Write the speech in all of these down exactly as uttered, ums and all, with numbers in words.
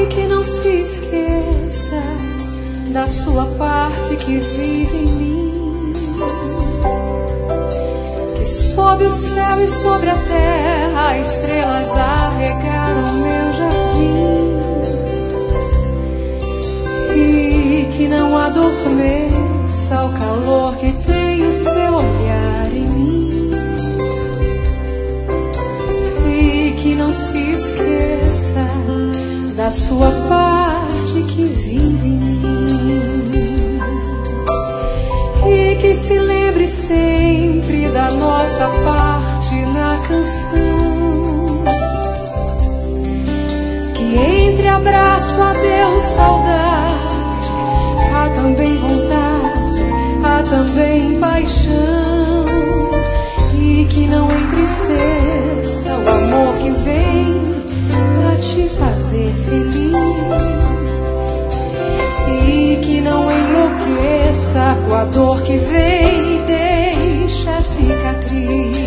E que não se esqueça da sua parte que vive em mim, que sob o céu e sobre a terra estrelas arregaram meu jardim, e que não adormeça o calor que tem o seu olhar em mim, e que não se esqueça da sua parte que vive em mim, e que se lembre sempre da nossa parte na canção, que entre abraço, adeus, saudade, há também vontade, há também paixão, e que não entristeça o amor que vem pra te fazer feliz, e que não enlouqueça com a dor que vem e deixa cicatriz.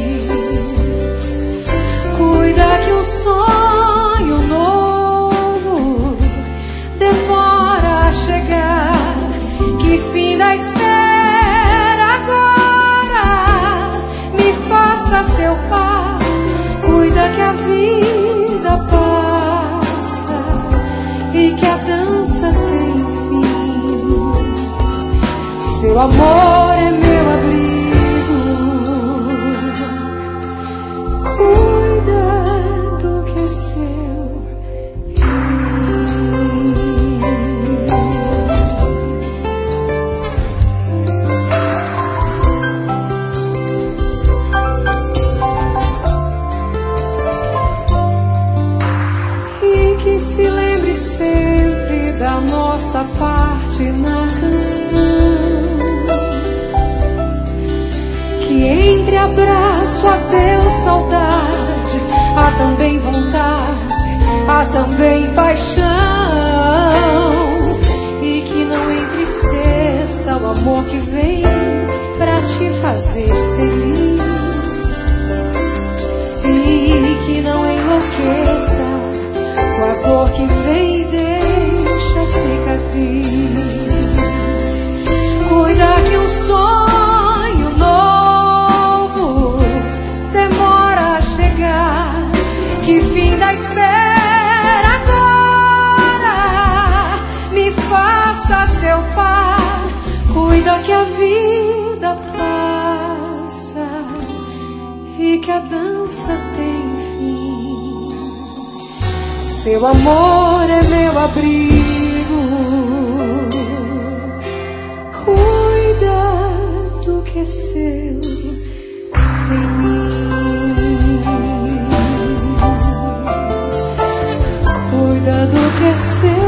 Cuida que um sonho novo demora a chegar, que fim da espera agora me faça seu par. Cuida que a vida passa e que a dança tem fim. Seu amor é meu abrigo. Cuida do que é seu em mim. E que se lembre sempre da nossa parte na canção, que entre abraço, adeus, saudade, há também vontade, há também paixão, e que não entristeça o amor que vem pra te fazer feliz, e que não enlouqueça com a dor que vem e deixa cicatriz. Cuida que um sonho novo demora a chegar, que fim da espera agora me faça seu par. Cuida que a vida passa e que a dança tem fim. Seu amor é meu abrigo. Cuida do que é seu em mim. Cuida do que é seu.